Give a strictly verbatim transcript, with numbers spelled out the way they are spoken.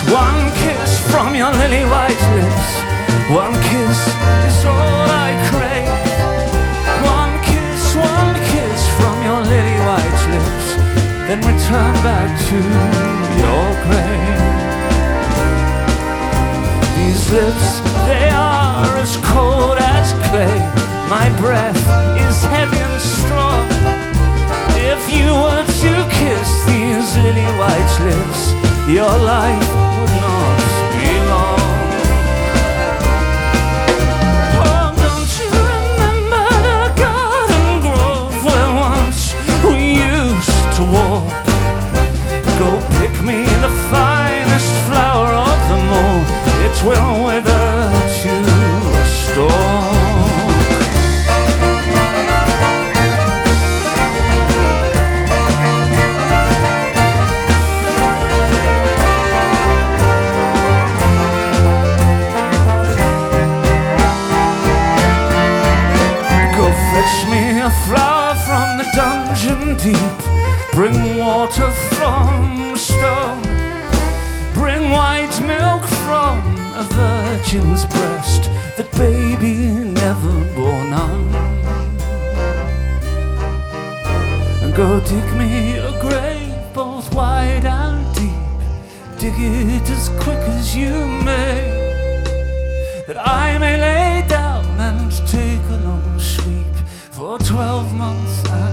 one kiss from your lily white lips. One kiss is all I crave. One kiss, one kiss from your lily white lips, then return back to your grave. These lips, they are as cold as clay. My breath is heavy and strong. If you were to kiss these lily white lips, your life would not be long. Oh, don't you remember the garden grove where once we used to walk? Go pick me the finest flower of them all. It will wither to a stalk. Fetch me a flower from the dungeon deep. Bring water from a stone. Bring white milk from a virgin's breast that baby never born on. And go dig me a grave both wide and deep. Dig it as quick as you may, that I may lay down and take a long sweep for twelve months